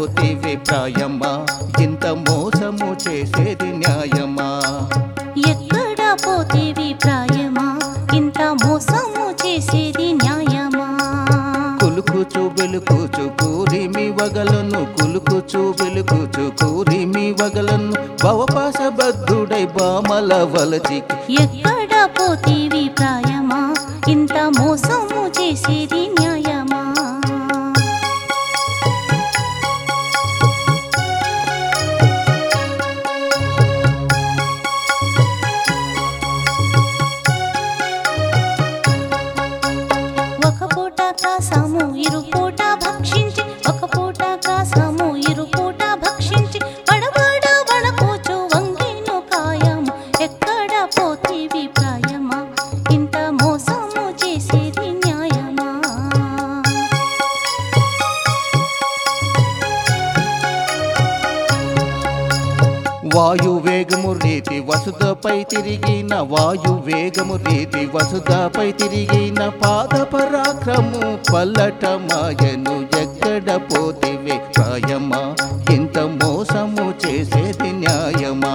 పోతివి ప్రాయమా ఇంత మోసము చేసేది న్యాయమా ఎక్కడ పోతివి ప్రాయమా ఇంత మోసము చేసేది న్యాయమా కులుకుచు వెలుకుచు కూరిమి వగలను కులుకుచు వెలుకుచు కూరిమి వగలను భవపాస బద్ధుడై బామల వలచికి ఎక్కడ పోతివి ప్రాయమా ఇంత మోసము చేసేది న్యాయమా ఒక పూట కాసము ఇరు పూట భక్షించి ఒక పూట కాసము ఇరు పూట భక్షించి పడబడ వడపోచు వంగేను కాయము ఎక్కడ పోతివి ప్రాయమా ఇంత మోసము చేసేది న్యాయమా వాయువేగము రీతి వసుధపై తిరిగిన వాయువేగము రీతి వసుధపై తిరిగిన పాద పరాక్రము పల్లటమాయను ఎక్కడ పోతివే ప్రాయమా ఇంత మోసము చేసేది న్యాయమా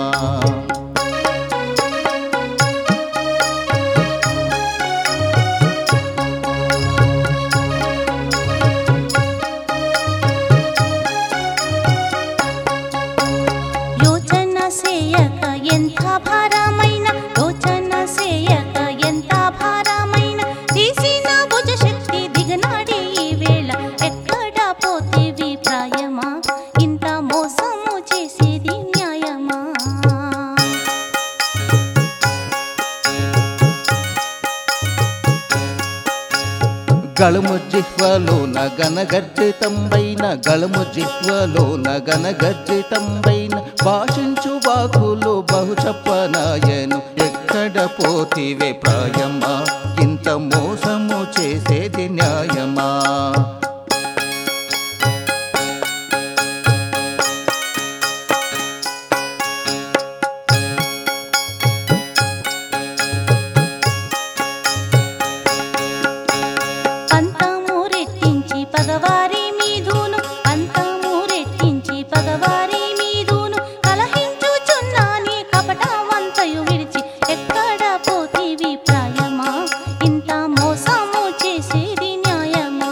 సేయక ఎంత భారమైన యోచన సేయక ఎంత భారమైన తీసిన భుజ శక్తి దిగనాడి ఈ వేళ ఎక్కడ పోతివి ప్రాయమా ఇంత మోసము చేసేది న్యాయమా గళము జిహ్వలోన గనగర్జితంబైన గళము జిహ్వలోన గనగర్జితంబైన భాషించు వాకులు బహు చెప్పనాయను ఎక్కడ పోతివే ప్రాయమా ఇంత మోసము చేసేది న్యాయమా పంతము రెట్టించి పగవారి మీదును పంతము రెట్టించి పగవారి మీదును కలహించుచున్నాని కపటమంతయు విడిచి ఎక్కడ పోతివి ప్రాయమా ఇంత మోసము చేసేది న్యాయమా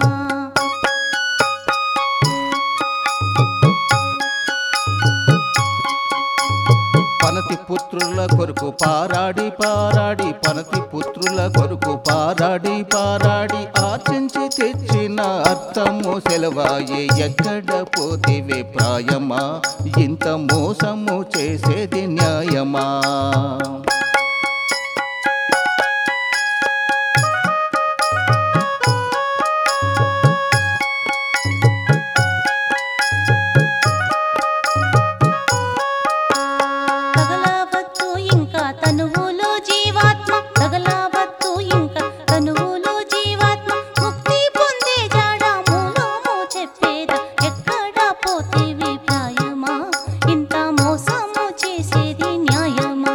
పనతి పుత్రుల కొరకు పారాడి పారాడి పనతి పుత్రుల కొరకు పారాడి పారాడి ఆర్జించి తెచ్చిన అర్థము సెలవాయే ఎక్కడ పోతివే ప్రాయమా ఇంత మోసము చేసేది న్యాయమా తగలవద్దు ఇంకా తనువులో జీవాత్మ తగలవద్దు ఇంకా తనువులో జీవాత్మ ముక్తి పొందే జాడ మూలము చెప్పేద ఎక్కడ పోతివి ప్రాయమా ఇంత మోసము చేసేది న్యాయమా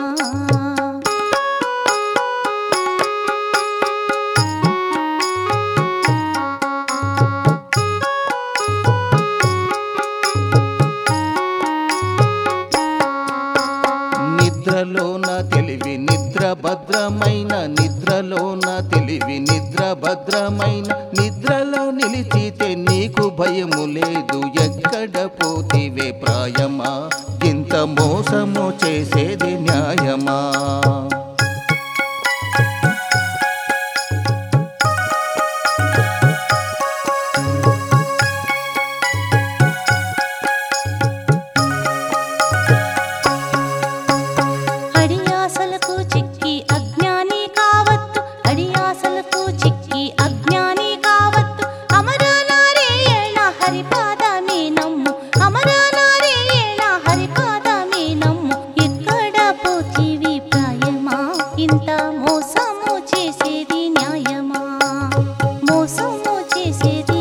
నిద్రలోన తెలివి నిద్ర భద్రమైన నిద్రలోన తెలివి నిద్ర భద్రమైన నిద్రలో నిలిచితే నీకు భయము లేదు ఎక్కడ పోతివే ప్రాయమా ఇంత మోసము చేసేది న్యాయమా అడియాసలకు చిక్కి అజ్ఞాని కావత్తు అడియాసలకు చిక్కి అజ్ఞాని కావత్తు అమరనారాయణ హరిపాదమే నమ్ము అమరనారాయణ హరిపాదమే నమ్ము ఎక్కడ పోతివి ప్రాయమా ఇంత మోసము చేసేది న్యాయమా మోసము చేసేది